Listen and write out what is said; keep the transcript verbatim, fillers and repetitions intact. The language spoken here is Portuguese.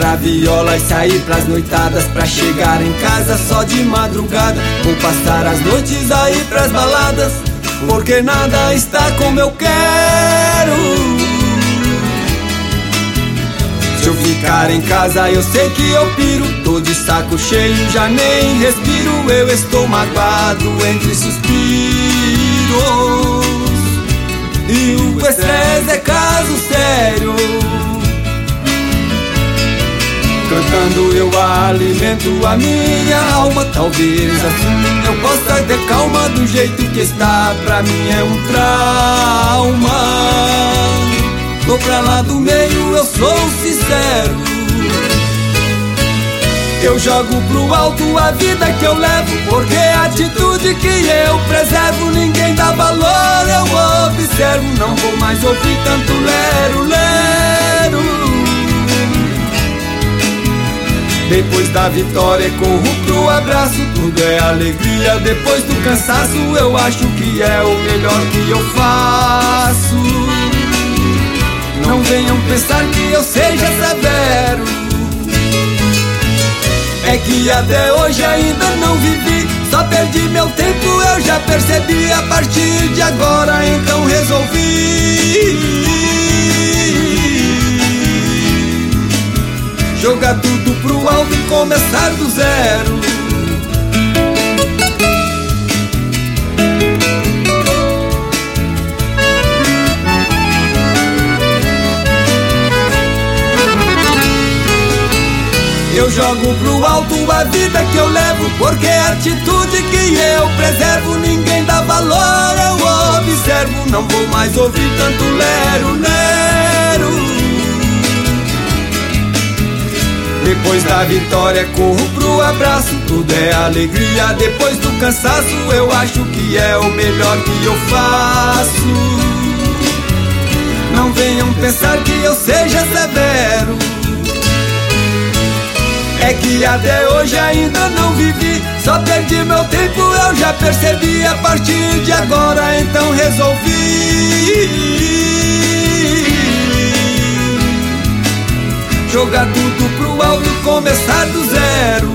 tocar viola e sair pras noitadas, pra chegar em casa só de madrugada. Vou passar as noites a ir pras baladas, porque nada está como eu quero. Se eu ficar em casa eu sei que eu piro, tô de saco cheio, já nem respiro. Eu estou magoado entre suspiros, e o estresse é caso sério. Cantando eu alimento a minha alma, talvez assim eu possa ter calma. Do jeito que está, pra mim é um trauma. Tô pra lá do meio, eu sou sincero. Eu jogo pro alto a vida que eu levo, porque a atitude que eu preservo ninguém dá valor, eu observo. Não vou mais ouvir tanto lero, lero. Depois da vitória corro pro abraço, tudo é alegria. Depois do cansaço eu acho que é o melhor que eu faço. Não venham pensar que eu seja severo, é que até hoje ainda não vivi. Só perdi meu tempo, eu já percebi. A partir de agora então resolvi jogar tudo pro alto e começar do zero. Eu jogo pro alto a vida que eu levo, porque a atitude que eu preservo ninguém dá valor, eu observo. Não vou mais ouvir tanto lero, lero. Depois da vitória corro pro abraço, tudo é alegria. Depois do cansaço eu acho que é o melhor que eu faço. Não venham pensar que eu seja severo, é que até hoje ainda não vivi. Só perdi meu tempo, eu já percebi. A partir de agora então resolvi jogar tudo pro alto e começar do zero.